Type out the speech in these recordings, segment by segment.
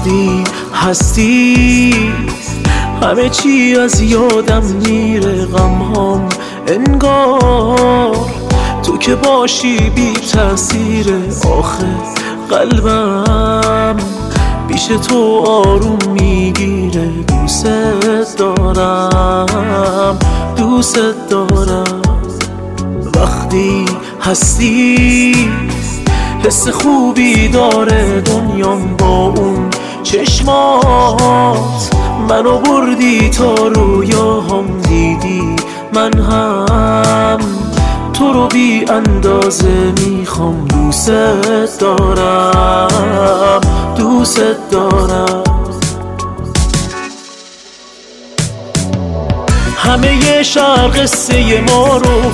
وقتی هستی همه چی از یادم میره، غمهام انگار تو که باشی بی تأثیره. آخه قلبم پیش تو آروم میگیره. دوست دارم دوست دارم وقتی هستی. حس خوبی داره دنیام با اون چشمات، منو بردی تا رویاهام دیدی. من هم تو رو بی اندازه میخوام. دوست دارم دوست دارم. همه شهر قصه ما رو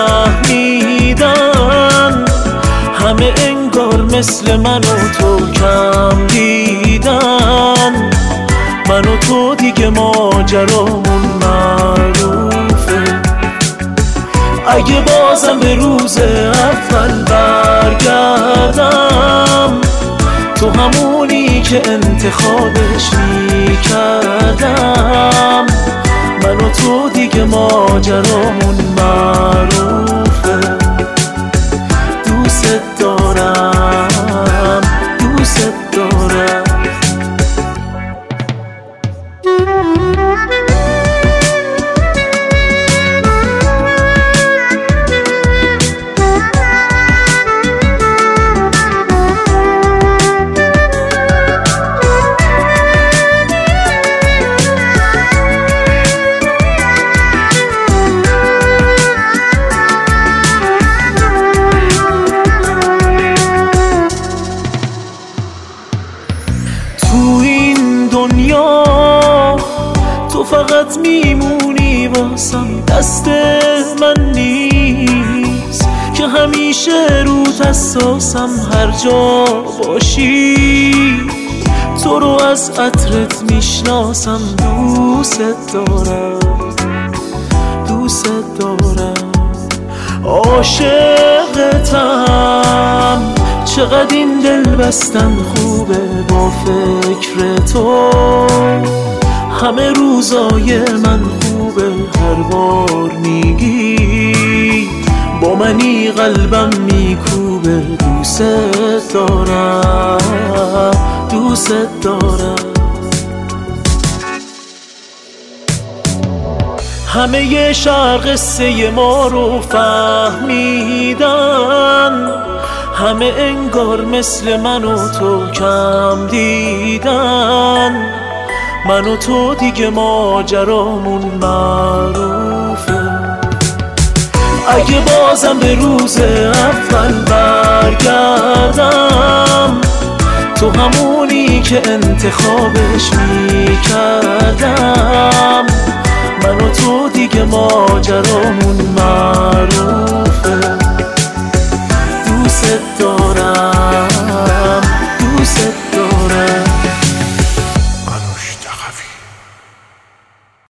فهمیدن، همه انگار مثل من و تو کم دیدن. من و تو دیگه ماجرامون معروفه. اگه بازم به روز اول برگردم، تو همونی که انتخابش میکردم. من و تو دیگه ماجرامون معروفه. دوست دارم دوست دارم. تو این دنیا تو فقط میمونی واسم، دست من نیست که همیشه روت حساسم. هر جا باشی تو رو از عطرت میشناسم. دوست دارم دوست دارم عاشقتم. چقدر این دل بستن خوبه با فکر تو. همه روزای من خوبه. هر بار میگی با منی قلبم میکوبه. دوست دارم دوست دارم. همه شهر قصه ما رو فهمیدن، همه انگار مثل من و تو کم دیدن. من و تو دیگه ماجرامون معروفه. اگه بازم به روز اول برگردم، تو همونی که انتخابش میکردم. من و تو دیگه ماجرامون معروفه.